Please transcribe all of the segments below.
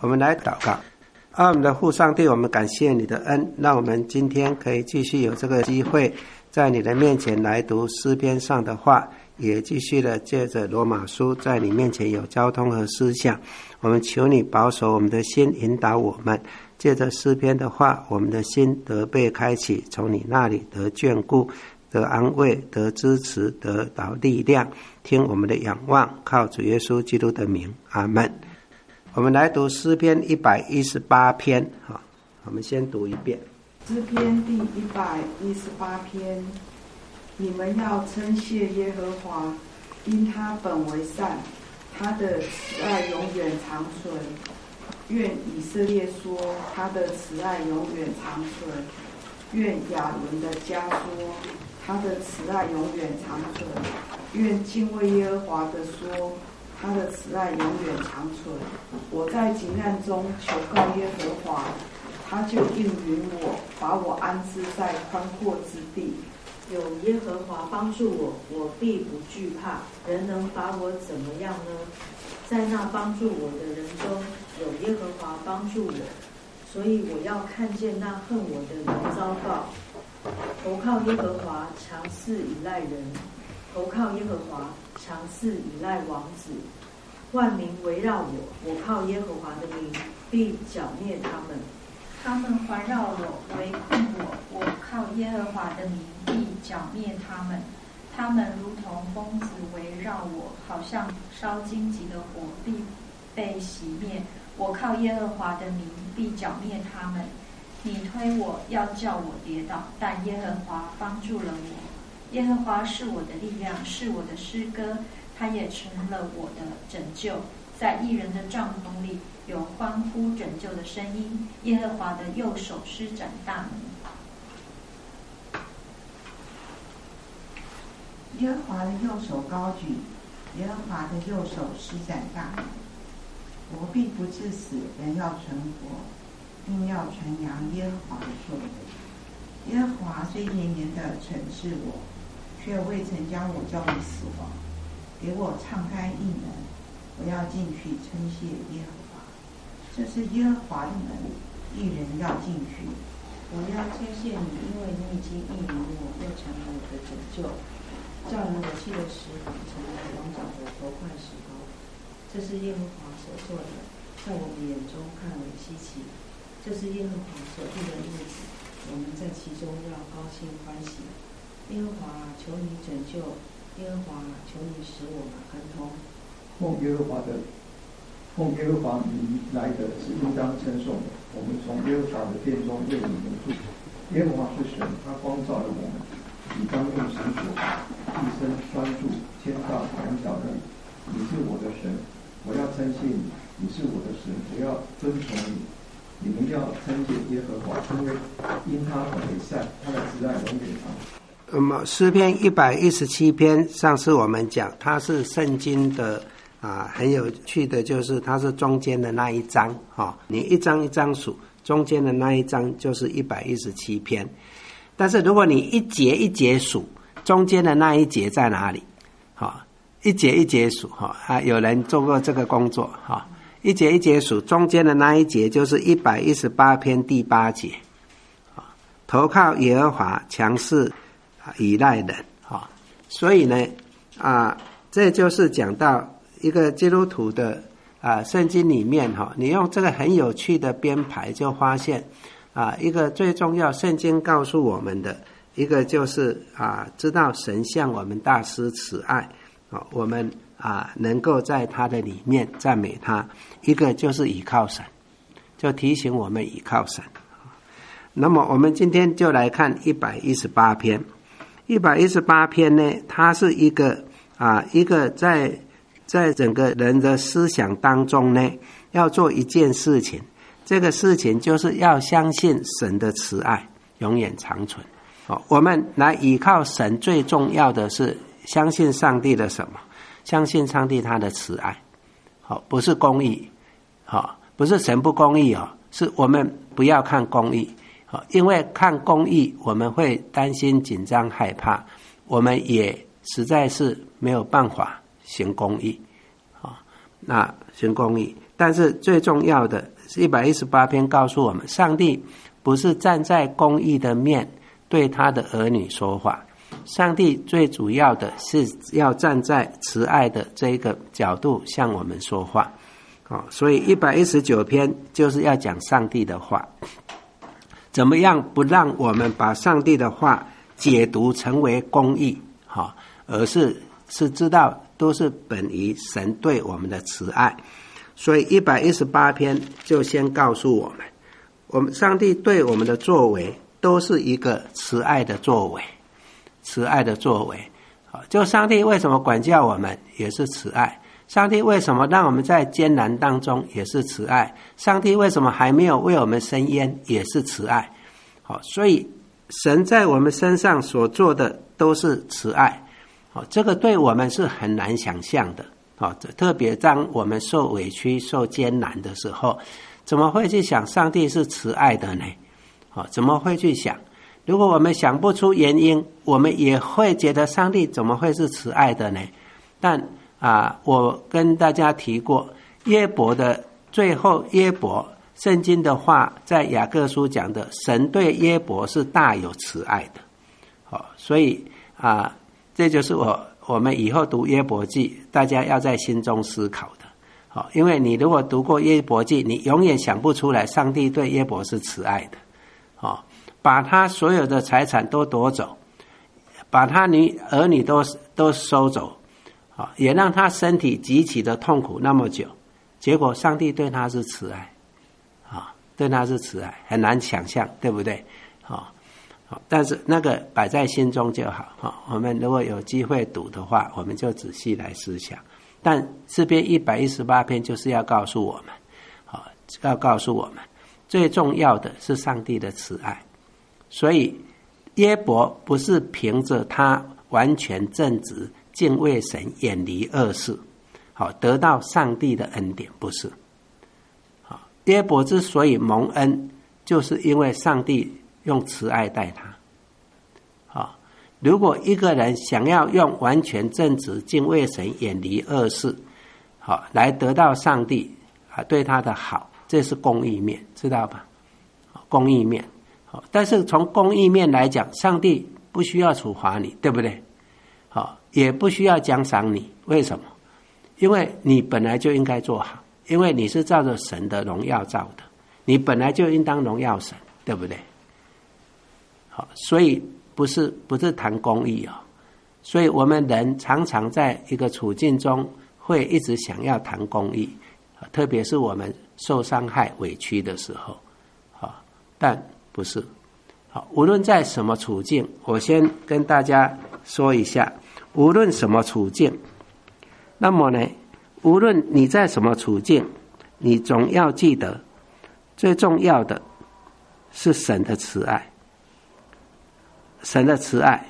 我们来祷告。我们的父上帝，我们感谢你的恩，让我们今天可以继续有这个机会在你的面前来读诗篇上的话，也继续的借着罗马书在你面前有交通和思想。我们求你保守我们的心，引导我们借着诗篇的话，我们的心得被开启，从你那里得眷顾，得安慰，得支持，得到力量。听我们的仰望，靠主耶稣基督的名，阿们。我们来读诗篇118篇，我们先读一遍。 诗篇第118篇，你们要称谢耶和华，因他本为善，他的慈爱永远长存。愿以色列说，他的慈爱永远长存。愿亚伦的家说，他的慈爱永远长存。愿敬畏耶和华的说，他的慈爱永远长存。我在急难中求告耶和华，他就应允我，把我安置在宽阔之地。 有耶和华帮助我，我必不惧怕。人能把我怎么样呢？在那帮助我的人中，有耶和华帮助我，所以我要看见那恨我的人糟糕。投靠耶和华，强似依赖人；投靠耶和华，强似依赖王子。万民围绕我，我靠耶和华的名，必剿灭他们。 他们环绕我，围困我，我靠耶和华的名，必剿灭他们。他们如同蜂子围绕我，好像烧荆棘的火，必被熄灭。我靠耶和华的名，必剿灭他们。你推我，要叫我跌倒，但耶和华帮助了我。耶和华是我的力量，是我的诗歌，他也成了我的拯救。在义人的帐篷里有欢呼拯救的声音，耶和华的右手施展大能。 耶和华的右手高举，耶和华的右手施展大能。我必不致死，人要存活，并要传扬耶和华的作为。耶和华虽严严地惩治我，却未曾将我交于死亡。给我敞开一门，我要进去称谢耶和华。这是耶和华的门，义人要进去。 我要称谢你，因为你已经应允我，又成了我的拯救。叫人我气的石头，成了王长的头块石头。这是耶和华所做的，在我们眼中看为稀奇。这是耶和华所定的日子，我们在其中要高兴欢喜。耶和华，求你拯救；耶和华，求你使我们亨通。 奉耶和华名来的是应当称颂的。我们从耶和华的殿中为你们祝福。耶和华是神，他光照了我们，你当用绳索一生拴住，牵到两脚那里。你是我的神，我要称谢你；你是我的神，我要遵从你。你们要称谢耶和华，因他本为善，他的慈爱永远长存。 那么诗篇117篇，上次我们讲它是圣经的很有趣的，就是它是中间的那一章你一章一章数，中间的那一章就是117篇。但是如果你一节一节数，中间的那一节在哪里？一节一节数有人做过这个工作一节一节数，中间的那一节就是118篇第8节。投靠耶和华，强势依赖人所以呢这就是讲到一个基督徒的圣经里面你用这个很有趣的编排，就发现一个最重要圣经告诉我们的一个就是知道神向我们大施慈爱我们能够在他的里面赞美他。一个就是倚靠神，就提醒我们倚靠神。那么我们今天就来看118篇。118篇呢，它是一个在整个人的思想当中呢，要做一件事情，这个事情就是要相信神的慈爱永远长存。我们来倚靠神，最重要的是相信上帝的什么？相信上帝他的慈爱。不是公义，不是神不公义是我们不要看公义，因为看公义我们会担心紧张害怕，我们也实在是没有办法行公义那行公义。但是最重要的 118篇告诉我们，上帝不是站在公义的面对他的儿女说话，上帝最主要的是要站在慈爱的这个角度向我们说话。所以119篇就是要讲上帝的话，怎么样不让我们把上帝的话解读成为公义，而是知道都是本于神对我们的慈爱。所以118篇就先告诉我们上帝对我们的作为都是一个慈爱的作为，慈爱的作为。就上帝为什么管教我们也是慈爱，上帝为什么让我们在艰难当中也是慈爱，上帝为什么还没有为我们伸冤也是慈爱。所以神在我们身上所做的都是慈爱，这个对我们是很难想象的。特别当我们受委屈受艰难的时候，怎么会去想上帝是慈爱的呢？怎么会去想？如果我们想不出原因，我们也会觉得上帝怎么会是慈爱的呢？但我跟大家提过，约伯的最后，约伯圣经的话在雅各书讲的，神对约伯是大有慈爱的。所以这就是我们以后读约伯记大家要在心中思考的。因为你如果读过约伯记，你永远想不出来上帝对约伯是慈爱的。把他所有的财产都夺走，把他儿女都收走，也让他身体极其的痛苦那么久，结果上帝对他是慈爱，对他是慈爱，很难想象，对不对？但是那个摆在心中就好。我们如果有机会读的话，我们就仔细来思想。但诗篇118篇就是要告诉我们，最重要的是上帝的慈爱。所以约伯不是凭着他完全正直敬畏神远离恶事得到上帝的恩典，不是。约伯之所以蒙恩，就是因为上帝用慈爱待他。如果一个人想要用完全正直敬畏神远离恶事来得到上帝对他的好，这是公义面，知道吧？公义面。但是从公义面来讲，上帝不需要处罚你，对不对？也不需要奖赏你，为什么？因为你本来就应该做好，因为你是照着神的荣耀造的，你本来就应当荣耀神，对不对？所以不是谈公义所以我们人常常在一个处境中会一直想要谈公义，特别是我们受伤害委屈的时候但不是。无论在什么处境，我先跟大家说一下，无论什么处境，那么呢，无论你在什么处境，你总要记得最重要的是神的慈爱，神的慈爱。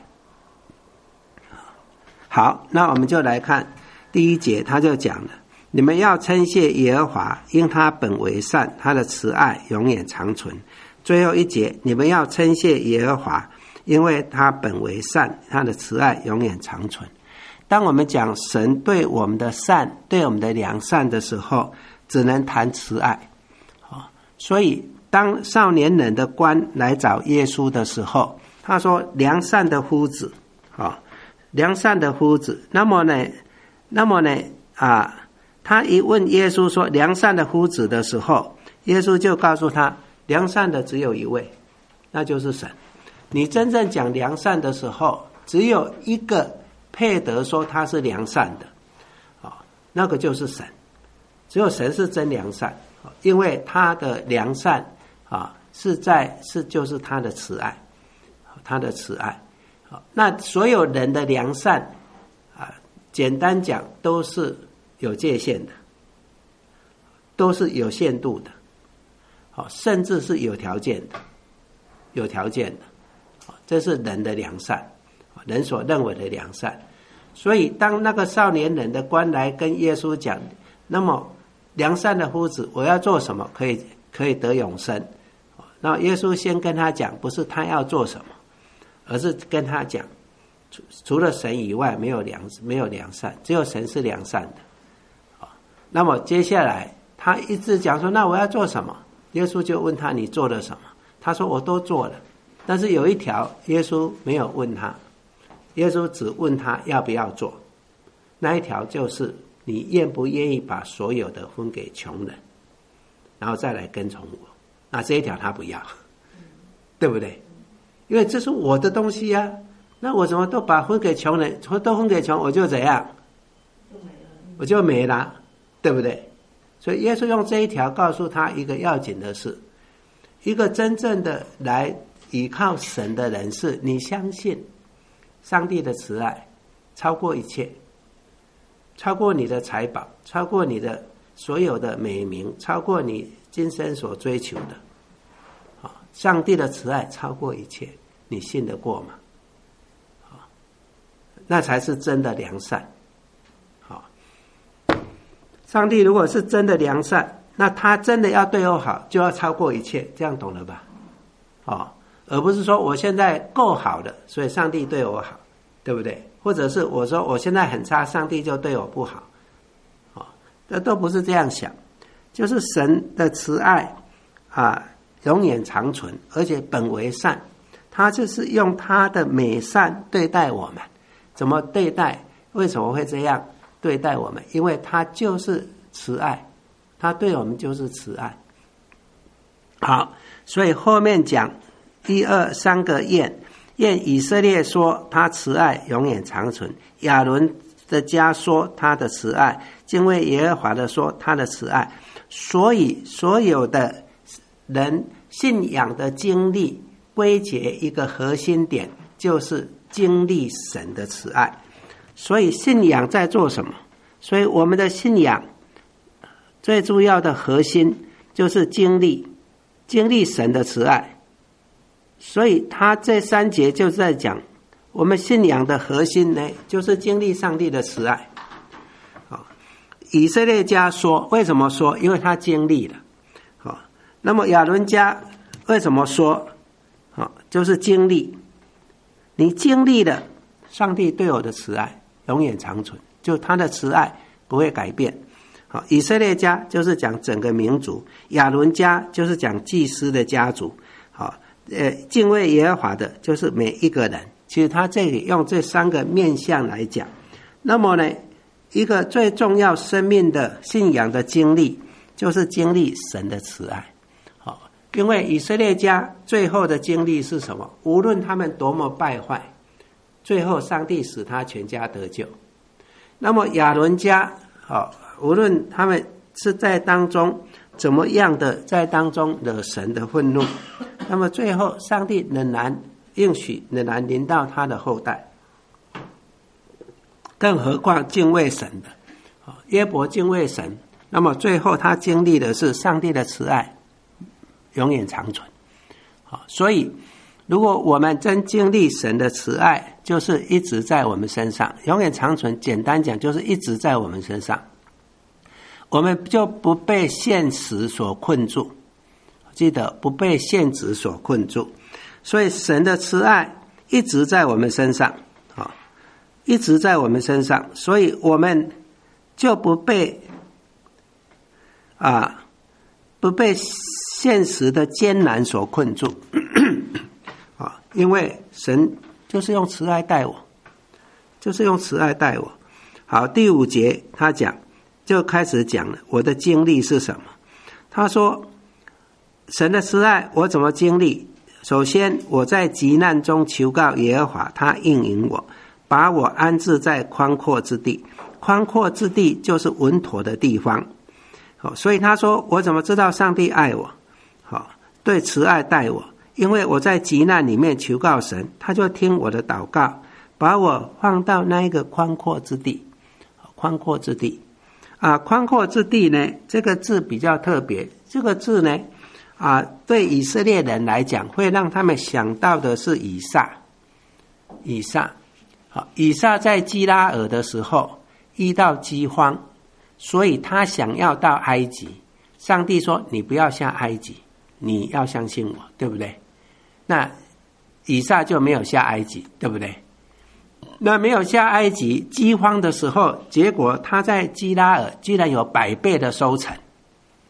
好，那我们就来看第1节，他就讲了，你们要称谢耶和华，因他本为善，他的慈爱永远长存。最后1节，你们要称谢耶和华，因为他本为善，他的慈爱永远长存。当我们讲神对我们的善，对我们的良善的时候，只能谈慈爱。所以当少年人的官来找耶稣的时候，他说良善的夫子，良善的夫子。那么呢他一问耶稣说良善的夫子的时候，耶稣就告诉他，良善的只有一位，那就是神。你真正讲良善的时候，只有一个配得说他是良善的，那个就是神。只有神是真良善，因为他的良善就是他的慈爱，他的慈爱。那所有人的良善简单讲都是有界限的，都是有限度的，甚至是有条件的，这是人的良善，人所认为的良善。所以当那个少年人的官来跟耶稣讲，那么良善的夫子，我要做什么可以得永生？那耶稣先跟他讲，不是他要做什么，而是跟他讲，除了神以外没有良善，只有神是良善的。那么接下来他一直讲说，那我要做什么？耶稣就问他，你做了什么？他说我都做了，但是有一条耶稣没有问他，耶稣只问他要不要做。那一条就是你愿不愿意把所有的分给穷人，然后再来跟从我。那这一条他不要，对不对？因为这是我的东西啊，那我怎么都把分给穷人，都分给穷，我就怎样？我就没了，对不对？所以耶稣用这一条告诉他一个要紧的事，一个真正的来依靠神的人是你相信上帝的慈爱超过一切，超过你的财宝，超过你的所有的美名，超过你今生所追求的。上帝的慈爱超过一切，你信得过吗？那才是真的良善。上帝如果是真的良善，那他真的要对我好，就要超过一切，这样懂了吧？而不是说我现在够好了，所以上帝对我好，对不对？或者是我说我现在很差，上帝就对我不好，这都不是这样想。就是神的慈爱永远长存，而且本为善，他就是用他的美善对待我们。怎么对待？为什么会这样对待我们？因为他就是慈爱，他对我们就是慈爱。好，所以后面讲1、2、3个愿以色列说他慈爱永远长存，亚伦的家说他的慈爱，敬畏耶和华的说他的慈爱。所以所有的人信仰的经历归结一个核心点，就是经历神的慈爱。所以信仰在做什么？所以我们的信仰最重要的核心就是经历神的慈爱。所以他这3节就是在讲我们信仰的核心呢，就是经历上帝的慈爱。以色列家说，为什么说？因为他经历了。那么亚伦家为什么说？就是经历。你经历了上帝对我的慈爱永远长存，就他的慈爱不会改变。以色列家就是讲整个民族，亚伦家就是讲祭司的家族。敬畏耶和华的就是每一个人。其实他这里用这3个面向来讲。那么呢，一个最重要生命的信仰的经历，就是经历神的慈爱。因为以色列家最后的经历是什么？无论他们多么败坏，最后上帝使他全家得救。那么亚伦家无论他们是在当中怎么样的在当中惹神的愤怒，那么最后上帝仍然应许，仍然临到他的后代。更何况敬畏神的约伯敬畏神，那么最后他经历的是上帝的慈爱永远长存。所以如果我们真经历神的慈爱，就是一直在我们身上，永远长存，简单讲就是一直在我们身上，我们就不被现实所困住。记得不被现实所困住。所以神的慈爱一直在我们身上，一直在我们身上，所以我们就不被现实的艰难所困住。因为神就是用慈爱待我，就是用慈爱待我。好，第5节他讲，就开始讲了我的经历是什么。他说神的慈爱我怎么经历？首先我在急难中求告耶和华，他应允我，把我安置在宽阔之地。宽阔之地就是稳妥的地方。所以他说我怎么知道上帝爱我？对慈爱待我，因为我在急难里面求告神，他就听我的祷告，把我放到那一个宽阔之地。宽阔之地宽阔之地呢，这个字比较特别。这个字呢对以色列人来讲，会让他们想到的是以撒。以撒在基拉尔的时候遇到饥荒，所以他想要到埃及。上帝说你不要下埃及，你要相信我，对不对？那以撒就没有下埃及，对不对？那没有下埃及，饥荒的时候，结果他在基拉尔居然有100倍的收成。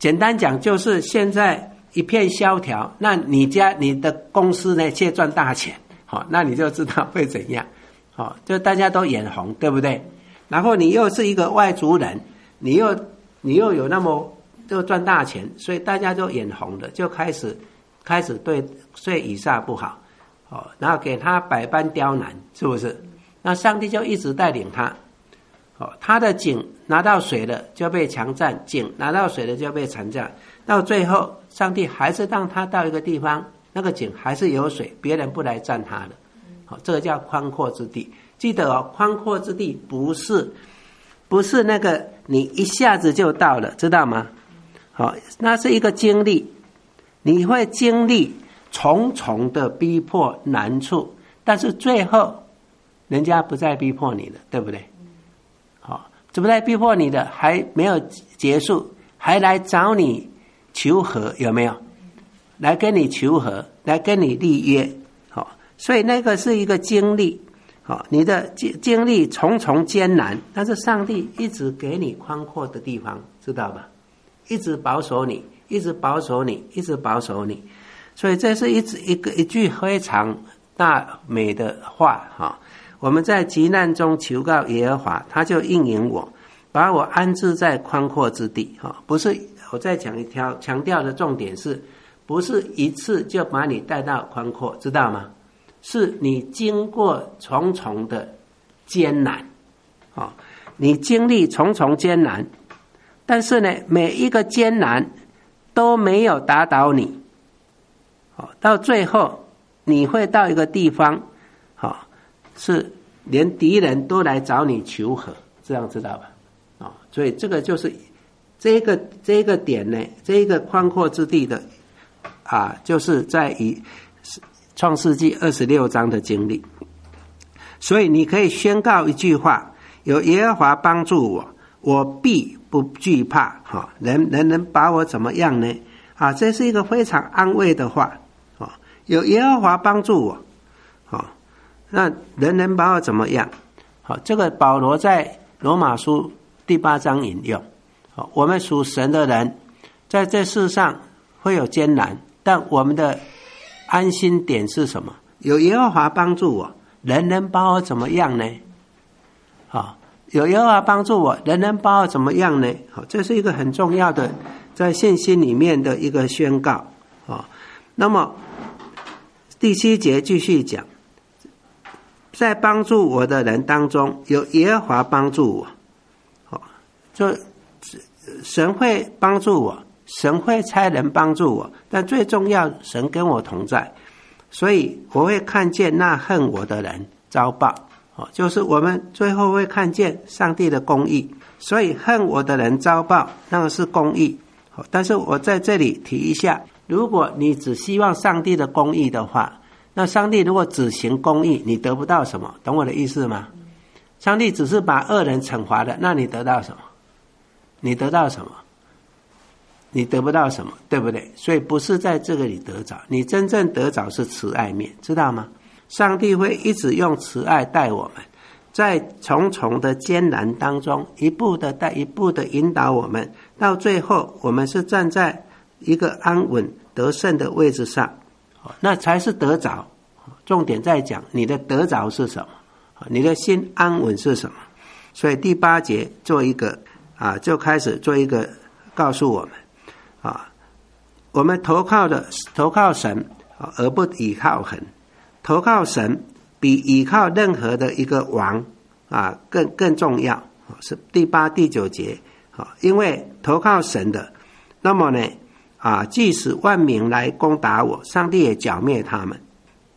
简单讲就是现在一片萧条，那你的公司呢却赚大钱，那你就知道会怎样，就大家都眼红，对不对？然后你又是一个外族人，你又有那么就赚大钱，所以大家就眼红了，就开始对以撒不好，然后给他百般刁难，是不是？那上帝就一直带领他，他的井拿到水了就被强占，井拿到水了就被强占，到最后上帝还是让他到一个地方，那个井还是有水，别人不来占他的，这个叫宽阔之地。记得宽阔之地不是那个你一下子就到了，知道吗？那是一个经历，你会经历重重的逼迫难处，但是最后人家不再逼迫你了，对不对？不再逼迫你的还没有结束，还来找你求和，有没有？来跟你求和，来跟你立约，所以那个是一个经历，你的经历重重艰难，但是上帝一直给你宽阔的地方，知道吧？一直保守你，一直保守你，一直保守你，所以这是一句非常大美的话。我们在急难中求告耶和华，他就应允我，把我安置在宽阔之地。不是，我再讲一条，强调的重点是不是一次就把你带到宽阔，知道吗？是你经过重重的艰难，你经历重重艰难，但是呢，每一个艰难都没有打倒你，到最后你会到一个地方，是连敌人都来找你求和，这样知道吧？所以这个就是这个点呢，这个宽阔之地的就是在于创世纪26章的经历。所以你可以宣告一句话，有耶和华帮助我，我必不惧怕，人能把我怎么样呢？这是一个非常安慰的话，有耶和华帮助我，那人能把我怎么样？这个保罗在罗马书第8章引用，我们属神的人在这世上会有艰难，但我们的安心点是什么？有耶和华帮助我，人能把我怎么样呢？有耶和华帮助我，人能把我怎么样呢？这是一个很重要的在信心里面的一个宣告。那么第7节继续讲，在帮助我的人当中，有耶和华帮助我。就神会帮助我，神会差人帮助我，但最重要，神跟我同在，所以我会看见那恨我的人遭报。就是我们最后会看见上帝的公义，所以恨我的人遭报，那个是公义。但是我在这里提一下，如果你只希望上帝的公义的话，那上帝如果只行公义，你得不到什么，懂我的意思吗？上帝只是把恶人惩罚了，那你得到什么？你得到什么？你得不到什么，对不对？所以不是在这个里得着，你真正得着是慈爱面，知道吗？上帝会一直用慈爱带我们，在重重的艰难当中，一步的带一步的引导我们，到最后我们是站在一个安稳得胜的位置上，那才是得着。重点在讲你的得着是什么，你的心安稳是什么。所以第8节做一个就开始做一个告诉我们我们投靠神而不倚靠人，投靠神比倚靠任何的一个王更重要，是第8、第9节。因为投靠神的，那么呢即使万民来攻打我，上帝也剿灭他们，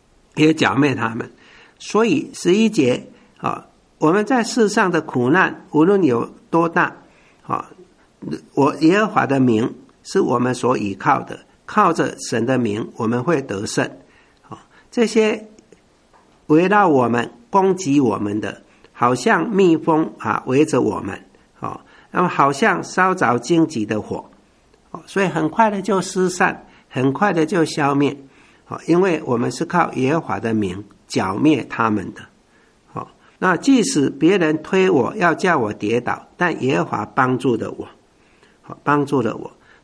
所以11节我们在世上的苦难无论有多大，我耶和华的名是我们所倚靠的，靠着神的名我们会得胜。这些围绕我们攻击我们的，好像蜜蜂围着我们，那么好像烧着荆棘的火，所以很快的就失散，很快的就消灭，因为我们是靠耶和华的名剿灭他们的。那即使别人推我要叫我跌倒，但耶和华帮助了我，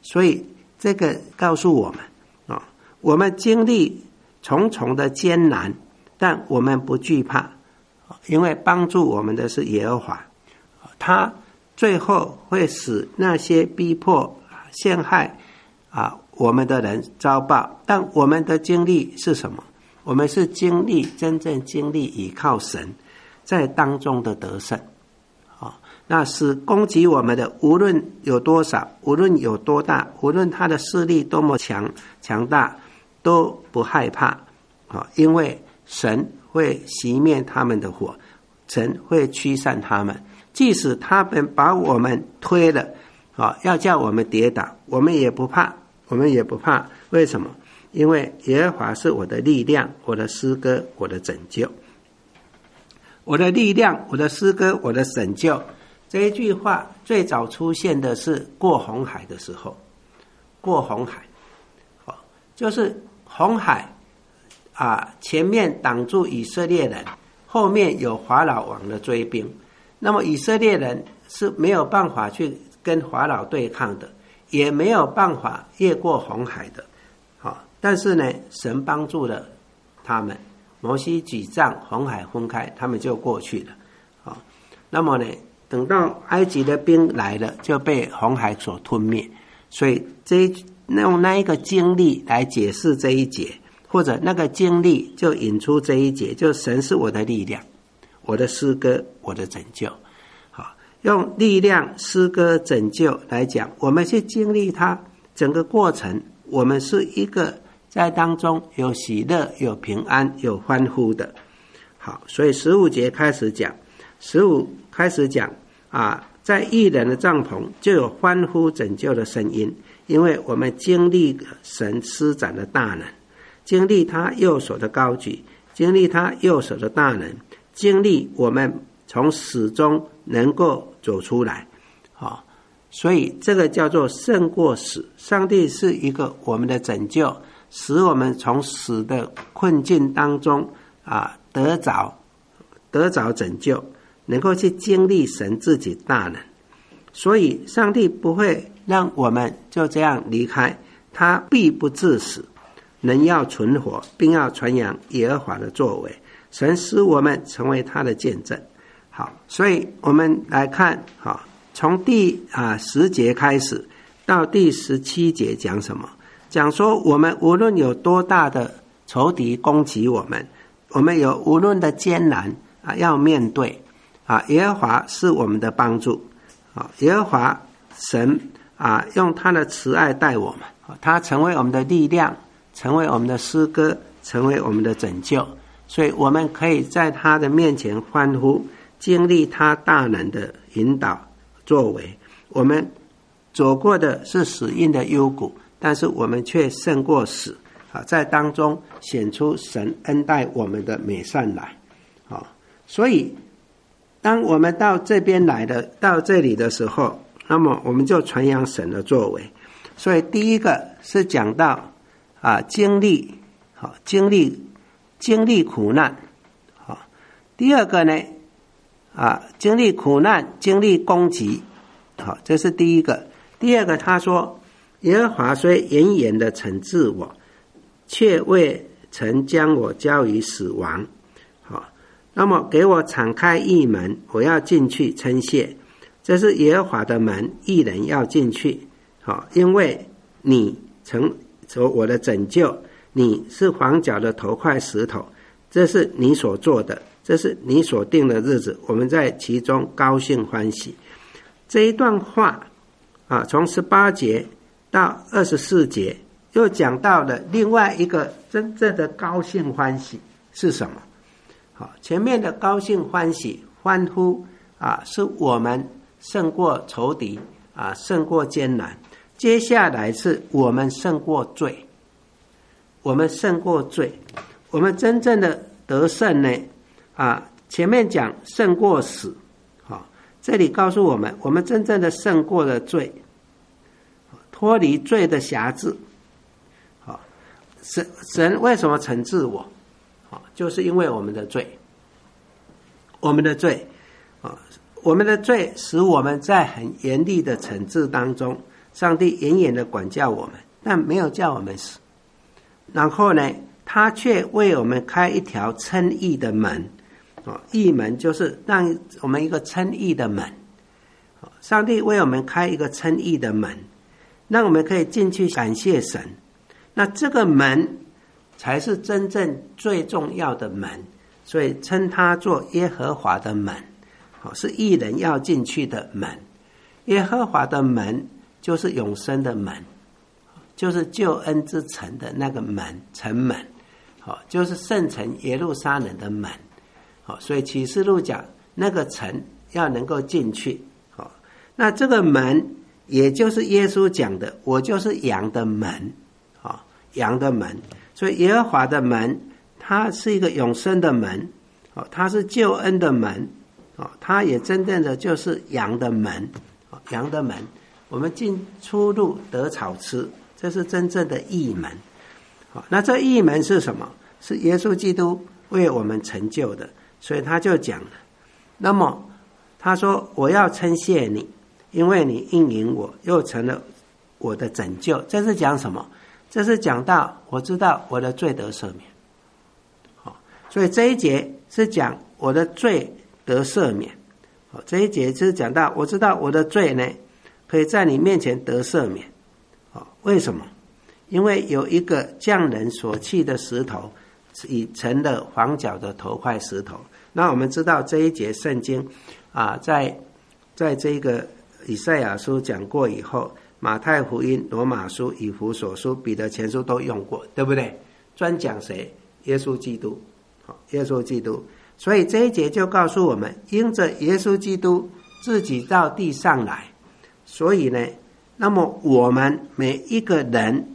所以这个告诉我们我们经历重重的艰难，但我们不惧怕，因为帮助我们的是耶和华，他最后会使那些逼迫陷害我们的人遭报。但我们的经历是什么？我们是真正经历倚靠神在当中的得胜，那使攻击我们的无论有多少，无论有多大，无论他的势力多么强大，都不害怕，因为神会熄灭他们的火，神会驱散他们。即使他们把我们推了，要叫我们跌倒，我们也不怕。为什么？因为耶和华是我的力量，我的诗歌，我的拯救。我的力量，我的诗歌，我的拯救。这一句话最早出现的是过红海的时候。过红海就是红海前面挡住以色列人，后面有法老王的追兵，那么以色列人是没有办法去跟法老对抗的，也没有办法越过红海的。但是呢，神帮助了他们，摩西举杖，红海分开，他们就过去了。那么呢，等到埃及的兵来了，就被红海所吞灭。所以用那一个经历来解释这一节，或者那个经历就引出这一节，就神是我的力量，我的诗歌，我的拯救。用力量、诗歌、拯救来讲，我们去经历它整个过程，我们是一个在当中有喜乐、有平安、有欢呼的。好，所以15节开始讲，15开始讲在义人的帐篷就有欢呼拯救的声音，因为我们经历神施展的大能，经历他右手的高举，经历他右手的大能，经历我们从死中能够走出来。所以这个叫做胜过死。上帝是一个我们的拯救，使我们从死的困境当中得着拯救，能够去经历神自己大能。所以上帝不会让我们就这样离开，他必不致死，人要存活，并要传扬耶和华的作为。神使我们成为他的见证。好，所以我们来看，从第10节开始到第17节讲什么？讲说我们无论有多大的仇敌攻击我们，我们有无论的艰难要面对耶和华是我们的帮助。耶和华神用他的慈爱待我们，他成为我们的力量，成为我们的诗歌，成为我们的拯救。所以我们可以在他的面前欢呼，经历他大能的引导作为。我们走过的是死荫的幽谷，但是我们却胜过死，在当中显出神恩待我们的美善来。所以当我们到这边来的，到这里的时候，那么我们就传扬神的作为。所以第一个是讲到经历苦难。第二个呢经历苦难，经历攻击。这是第一个。第二个他说，耶和华虽严严的惩治我，却未曾将我交于死亡。那么给我敞开义门，我要进去称谢。这是耶和华的门，义人要进去。因为你成我的拯救，你是房角的头块石头，这是你所做的，这是你所定的日子，我们在其中高兴欢喜。这一段话从18节到24节又讲到了另外一个真正的高兴欢喜是什么？前面的高兴欢喜欢呼是我们胜过仇敌胜过艰难。接下来是我们胜过罪，我们胜过罪，我们真正的得胜呢前面讲胜过死，这里告诉我们，我们真正的胜过了罪，脱离罪的辖制。神为什么惩治我？就是因为我们的罪，我们的罪使我们在很严厉的惩治当中上帝远远的管教我们，但没有叫我们死。然后呢，他却为我们开一条称义的门。义门就是让我们一个称义的门。上帝为我们开一个称义的门，让我们可以进去感谢神。那这个门才是真正最重要的门，所以称它做耶和华的门，是义人要进去的门。耶和华的门就是永生的门，就是救恩之城的那个门，城门，就是圣城耶路撒冷的门。所以启示录讲那个城要能够进去。那这个门也就是耶稣讲的，我就是羊的门，羊的门。所以耶和华的门它是一个永生的门，它是救恩的门，它也真正的就是羊的门。羊的门，我们进出入得草吃，这是真正的义门。那这义门是什么？是耶稣基督为我们成就的。所以他就讲了，那么他说我要称谢你，因为你应允我，又成了我的拯救。这是讲什么？这是讲到我知道我的罪得赦免。所以这一节是讲我的罪得赦免。这一节是讲到我知道我的罪呢，可以在你面前得赦免。为什么？因为有一个匠人所弃的石头，已成了房角的头块石头。那我们知道这一节圣经在这个以赛亚书讲过以后，马太福音、罗马书、以弗所书、彼得前书都用过，对不对？专讲谁？耶稣基督。耶稣基督。所以这一节就告诉我们，因着耶稣基督自己到地上来，所以呢，那么我们每一个人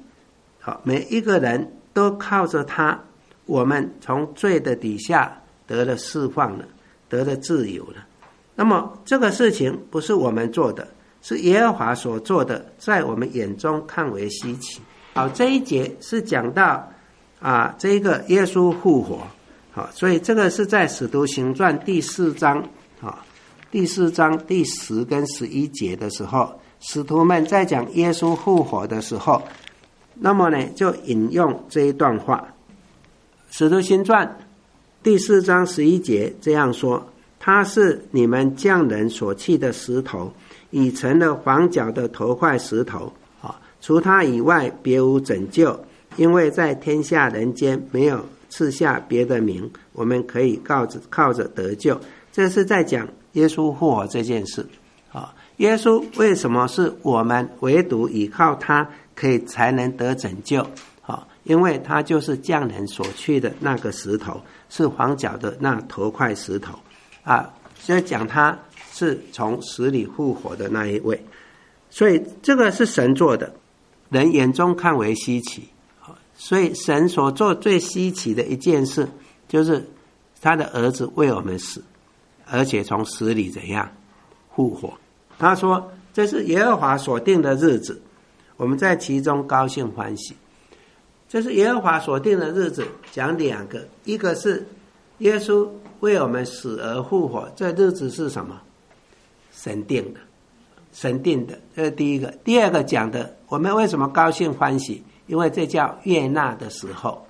都靠着他，我们从罪的底下得了释放了，得了自由了。那么这个事情不是我们做的，是耶和华所做的，在我们眼中看为稀奇。好，这一节是讲到这个耶稣复活。好，所以这个是在使徒行传第4章第10跟11节的时候，使徒们在讲耶稣复活的时候，那么呢就引用这一段话。使徒行传第4章11节这样说，他是你们匠人所弃的石头，已成了房角的头块石头，除他以外别无拯救，因为在天下人间没有赐下别的名，我们可以靠着得救。这是在讲耶稣复活这件事。耶稣为什么是我们唯独依靠他才能得拯救？因为他就是匠人所去的那个石头，是房角的那头块石头所以讲他是从死里复活的那一位。所以这个是神做的，人眼中看为稀奇。所以神所做最稀奇的一件事，就是他的儿子为我们死，而且从死里怎样复活。他说这是耶和华所定的日子，我们在其中高兴欢喜。这是耶和华所定的日子，讲两个，一个是耶稣为我们死而复活，这日子是什么？神定的，这是第一个。第二个讲的，我们为什么高兴欢喜？因为这叫悦纳的时候，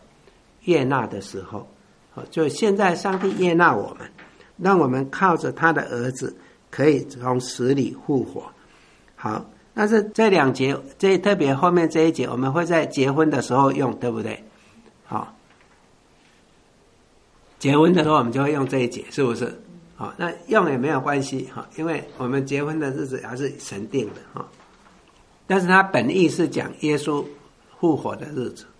就现在上帝悦纳我们，让我们靠着他的儿子可以从死里复活。好，但是这两节，特别后面这一节，我们会在结婚的时候用，对不对？好，结婚的时候我们就会用这一节，是不是？好，那用也没有关系，因为我们结婚的日子还是神定的。但是它本意是讲耶稣复活的日子。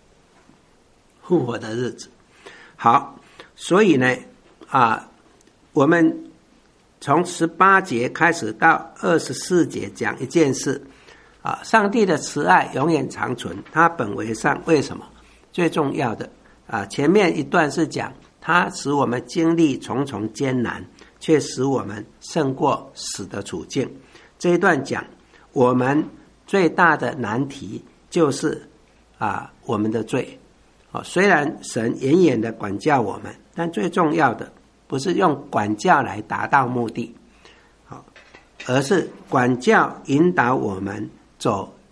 好，所以呢我们从18节开始到24节讲一件事上帝的慈爱永远长存，他本为善。为什么？最重要的前面一段是讲他使我们经历重重艰难，却使我们胜过死的处境。这一段讲我们最大的难题就是我们的罪。虽然神远远的管教我们，但最重要的不是用管教来达到目的，而是管教引导我们走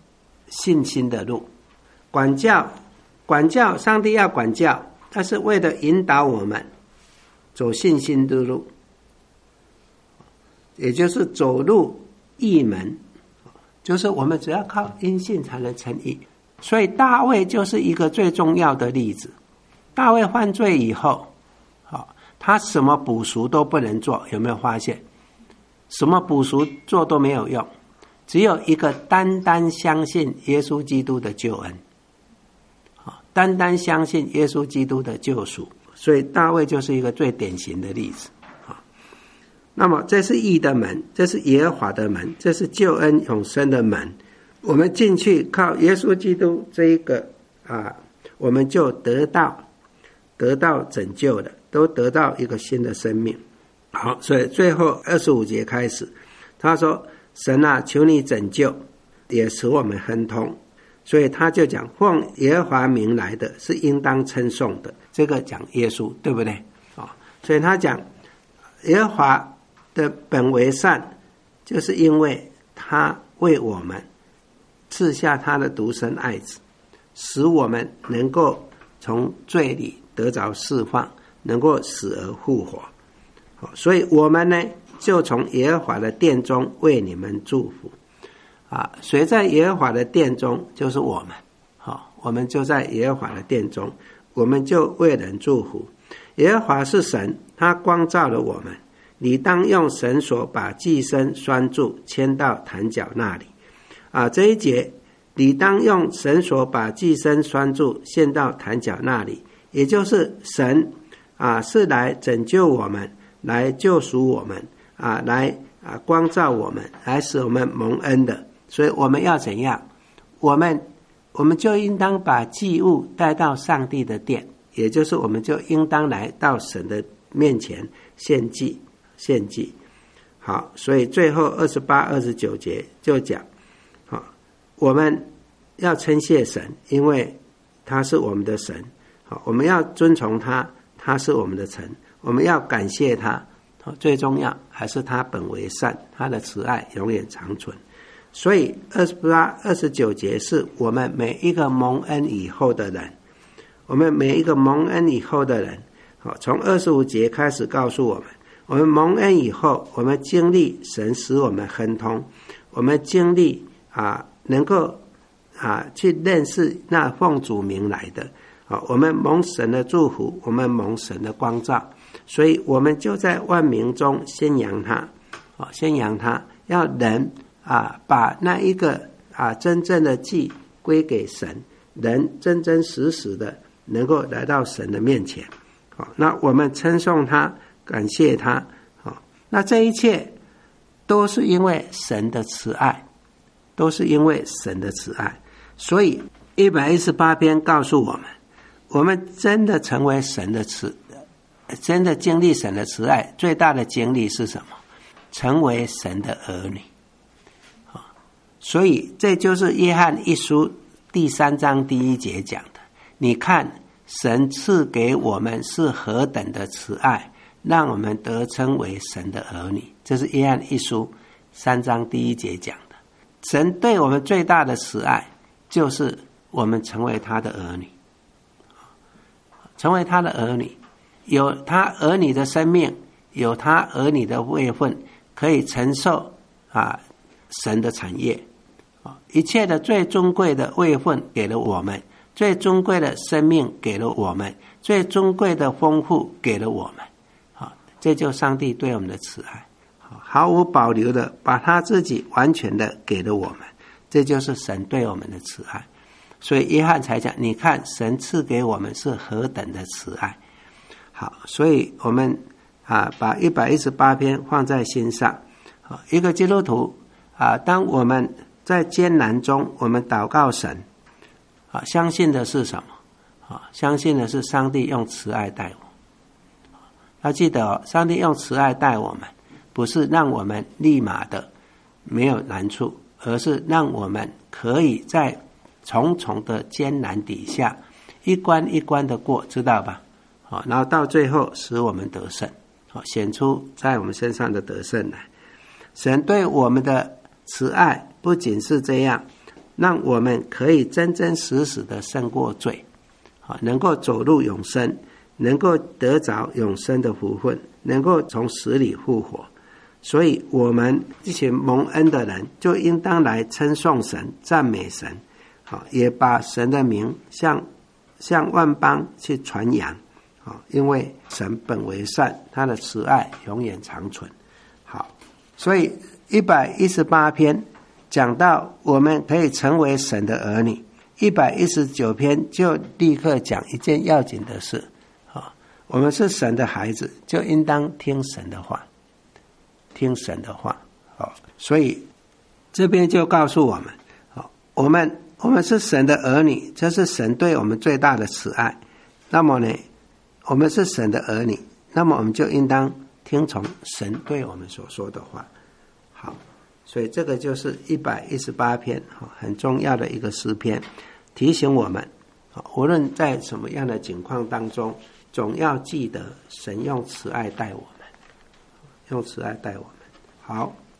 信心的路。管教，上帝要管教，但是为了引导我们走信心的路，也就是走入义门，就是我们只要靠因信才能成义。所以大卫就是一个最重要的例子。大卫犯罪以后，他什么补赎都不能做，有没有发现？什么补赎做都没有用，只有一个单单相信耶稣基督的救恩，单单相信耶稣基督的救赎。所以大卫就是一个最典型的例子。那么这是义的门，这是耶和华的门，这是救恩永生的门。我们进去靠耶稣基督这一个我们就得到拯救了，都得到一个新的生命。好，所以最后25节开始，他说：神啊，求你拯救，也使我们亨通。所以他就讲，奉耶和华名来的是应当称颂的，这个讲耶稣，对不对？所以他讲耶和华的本为善，就是因为他为我们赐下他的独生爱子，使我们能够从罪里得着释放，能够死而复活。所以我们呢，就从耶和华的殿中为你们祝福。谁在耶和华的殿中？就是我们。我们就在耶和华的殿中，我们就为人祝福。耶和华是神，他光照了我们。你当用绳索把祭牲拴住，牵到坛角那里。这一节，你当用绳索把祭牲拴住，献到坛角那里，也就是神是来拯救我们，来救赎我们，来光照我们，来使我们蒙恩的。所以我们要怎样？我们就应当把祭物带到上帝的殿，也就是我们就应当来到神的面前献祭。好，所以最后28、29节就讲，我们要称谢神，因为他是我们的神。我们要遵从他，他是我们的神。我们要感谢他，最重要还是他本为善，他的慈爱永远长存。所以28、29节是我们每一个蒙恩以后的人，从25节开始告诉我们，我们蒙恩以后，我们经历神使我们亨通，我们经历能够去认识那奉主名来的，我们蒙神的祝福，我们蒙神的光照，所以我们就在万民中宣扬他，要人把那一个真正的祭归给神，人真真实实的能够来到神的面前。那我们称颂他，感谢他。那这一切都是因为神的慈爱，所以118篇告诉我们，我们真的成为神的真的经历神的慈爱，最大的经历是什么？成为神的儿女。所以这就是约翰一书第3章第1节讲的，你看神赐给我们是何等的慈爱，让我们得称为神的儿女。这是约翰一书3章第1节讲的。神对我们最大的慈爱，就是我们成为他的儿女，有他儿女的生命，有他儿女的位分，可以承受神的产业。一切的最尊贵的位分给了我们，最尊贵的生命给了我们，最尊贵的丰富给了我们。这就是上帝对我们的慈爱，毫无保留的把他自己完全的给了我们，这就是神对我们的慈爱。所以约翰才讲，你看神赐给我们是何等的慈爱。好，所以我们把118篇放在心上。一个基督徒当我们在艰难中，我们祷告神，相信的是什么？相信的是上帝用慈爱待我。要记得上帝用慈爱待我们，不是让我们立马的没有难处，而是让我们可以在重重的艰难底下一关一关的过，知道吧？然后到最后使我们得胜，显出在我们身上的得胜来。神对我们的慈爱不仅是这样， 让我们可以真真实实的胜过罪，能够走入永生，能够得着永生的福分，能够从死里复活。所以我们这些蒙恩的人就应当来称颂神，赞美神，也把神的名向万邦去传扬，因为神本为善，他的慈爱永远长存。好，所以118篇讲到我们可以成为神的儿女，119篇就立刻讲一件要紧的事，我们是神的孩子，就应当听神的话，听神的话。所以这边就告诉我们，我们是神的儿女，这是神对我们最大的慈爱。那么呢，我们是神的儿女，那么我们就应当听从神对我们所说的话。好，所以这个就是118篇很重要的一个诗篇，提醒我们无论在什么样的境况当中，总要记得神用慈爱待我们，用慈爱待我们。好。